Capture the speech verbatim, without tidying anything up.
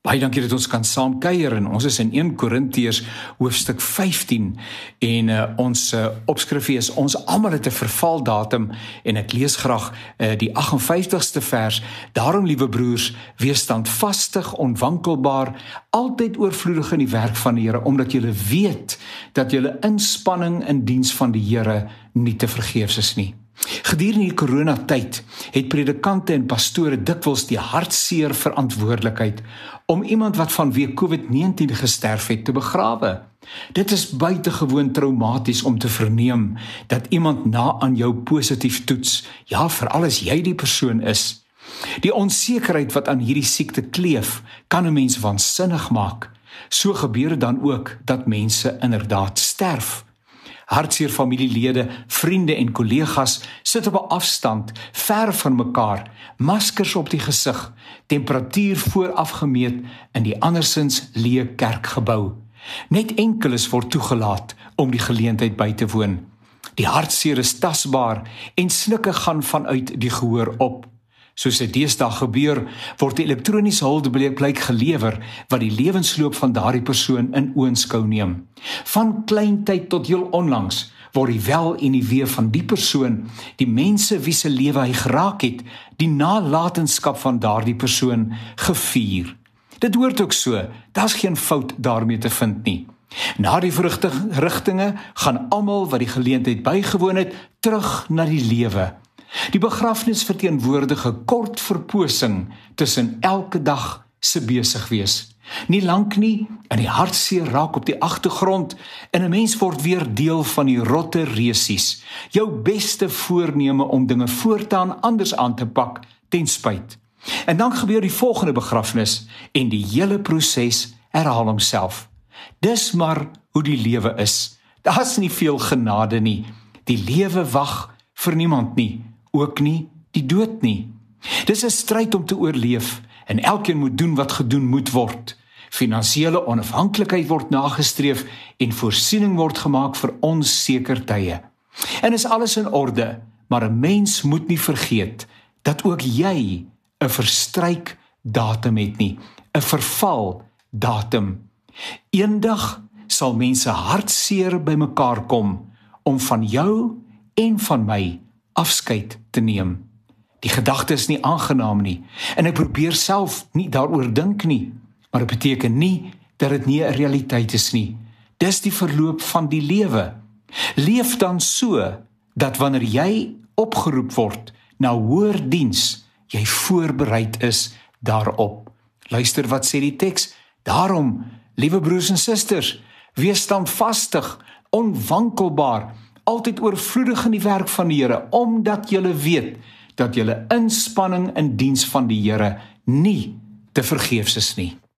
Baie dankie dat ons kan saam kuier en ons is in eerste Korintiërs hoofstuk vyftien en uh, ons uh, opskrifie is ons almal het 'n vervaldatum en ek lees graag uh, die agt en vyftigste vers. Daarom, liewe broers, wees standvastig, onwankelbaar, altyd oorvloedig in die werk van die Here, omdat julle weet dat julle inspanning in diens van die Here nie te vergeefs is nie. Gedurende die coronatyd het predikante en pastore dikwels die hartseer verantwoordelikheid om iemand wat vanweë COVID negentien gesterf het te begrawe. Dit is buitengewoon traumaties om te verneem dat iemand na aan jou positief toets, ja, veral as jy die persoon is. Die onsekerheid wat aan hierdie siekte kleef, kan 'n mens waansinnig maak. So gebeur dit dan ook dat mense inderdaad sterf. Hartseer familielede, vriende en kollegas sit op 'n afstand, ver van mekaar, maskers op die gesig, temperatuur vooraf gemeet in die andersins leë kerkgebou. Net enkeles word toegelaat om die geleentheid by te woon. Die hartseer is tasbaar en snikke gaan vanuit die gehoor op. Soos dit deesdae gebeur, word die elektroniese huldeblyk gelewer wat die lewensloop van daardie persoon in oënskou neem. Van klein tyd tot heel onlangs word die wel en die wee van die persoon, die mense wie se lewe hy geraak het, die nalatenskap van daardie persoon gevier. Dit hoort ook so, daar's geen fout daarmee te vind nie. Na die verrigtinge gaan almal wat die geleentheid bygewoon het, terug na die lewe. Die begrafnis verteenwoordig 'n kort verposing tussen elke dag se besig wees. Nie lank nie, en die hartseer raak op die agtergrond en 'n mens word weer deel van die rotte resies. Jou beste voorneme om dinge voortaan anders aan te pak, ten spyt. En dan gebeur die volgende begrafnis en die hele proses herhaal homself. Dis maar hoe die lewe is. Daar's nie veel genade nie. Die lewe wag vir niemand nie. Ook nie die dood nie. Dis 'n stryd om te oorleef en elkeen moet doen wat gedoen moet word. Finansiële onafhanklikheid word nagestreef en voorsiening word gemaak vir onseker tye. En is alles in orde, maar 'n mens moet nie vergeet dat ook jy 'n verstryk datum het nie, 'n verval datum. Eendag sal mense hartseer bymekaar kom om van jou en van my afskeid te neem. Die gedagte is nie aangenaam nie, en ek probeer self nie daaroor dink nie, maar dit beteken nie dat dit nie 'n realiteit is nie. Dis die verloop van die lewe. Leef dan so, dat wanneer jy opgeroep word na hoër diens, jy voorbereid is daarop. Luister wat sê die teks. Daarom, liewe broers en susters, wees standvastig, onwankelbaar, altyd oorvloedig in die werk van die Here, omdat julle weet dat julle inspanning in diens van die Here nie te vergeefs is nie.